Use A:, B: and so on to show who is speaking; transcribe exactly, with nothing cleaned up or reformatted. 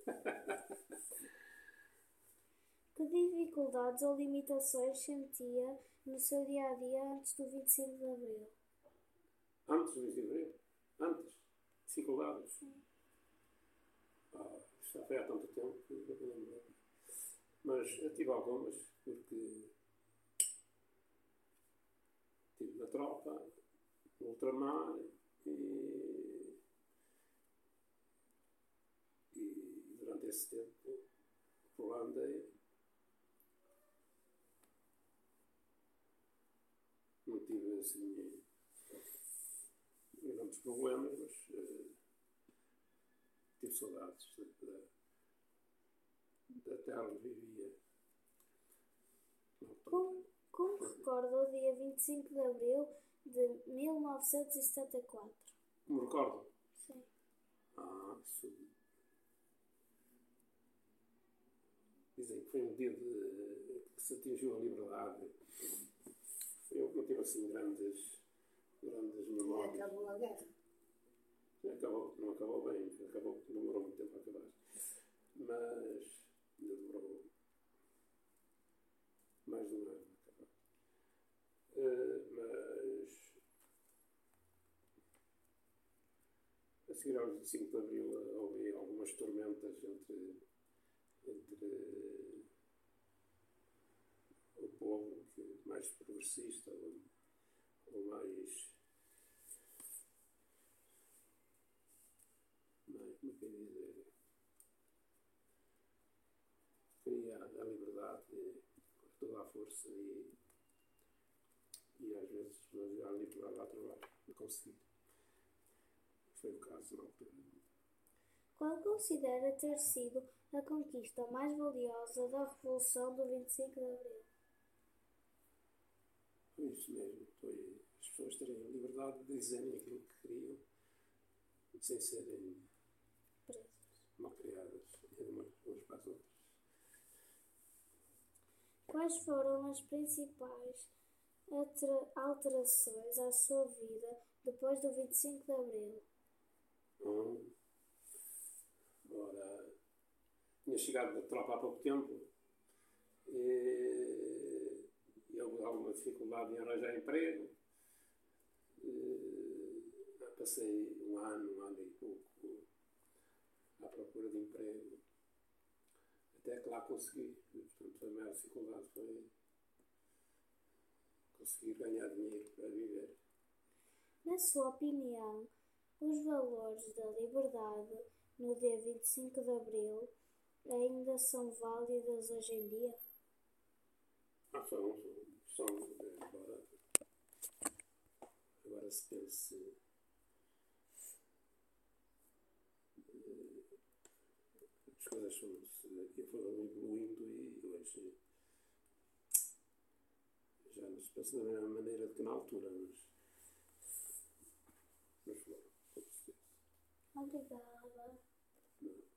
A: Que dificuldades ou limitações sentia no seu dia-a-dia antes do vinte e cinco de Abril?
B: Antes do vinte e cinco de Abril? Antes? Dificuldades?
A: Sim.
B: Ah, isto já foi há tanto tempo que não me lembro. Mas eu tive algumas, porque estive na tropa, no ultramar e, e durante esse tempo por lá andei. Não tive assim grandes problemas, mas uh, tive saudades da, da terra onde vivia.
A: Como, como recorda o dia vinte e cinco de Abril de mil novecentos e setenta e quatro?
B: Me recordo?
A: Sim.
B: Ah, isso. Dizem que foi um dia de, que se atingiu a liberdade. Eu não tive assim grandes, grandes memórias.
C: Acabou a guerra.
B: Acabou, não acabou bem, acabou, demorou muito tempo a acabar. Mas ainda demorou mais de um ano a acabar. Uh, mas a seguir aos vinte e cinco de Abril houve algumas tormentas entre, entre o povo que mais progressista ou, ou mais, mais, como é que é dizer, queria a liberdade com toda a força e, e às vezes a liberdade ao trabalho, não consegui. Foi o caso na altura.
A: Qual considera ter sido a conquista mais valiosa da Revolução do vinte e cinco de Abril?
B: Foi isso mesmo. Foi as pessoas terem a liberdade de dizerem aquilo que queriam, sem serem
A: Presas.
B: mal criadas umas, umas para as outras.
A: Quais foram as principais alterações à sua vida depois do vinte e cinco de Abril?
B: Hum. Ora, tinha chegado da tropa há pouco tempo e, e houve alguma dificuldade em arranjar emprego. E, passei um ano, um ano e pouco à procura de emprego, até que lá consegui. Portanto, a maior dificuldade foi conseguir ganhar dinheiro para viver.
A: Na sua opinião, os valores da liberdade no dia vinte e cinco de Abril ainda são válidos hoje em dia?
B: Ah, são, são, são agora, agora se pense, as coisas foram evoluindo e hoje já não se pensa da mesma maneira do que na altura, mas, mas foram, com certeza.
A: Obrigada.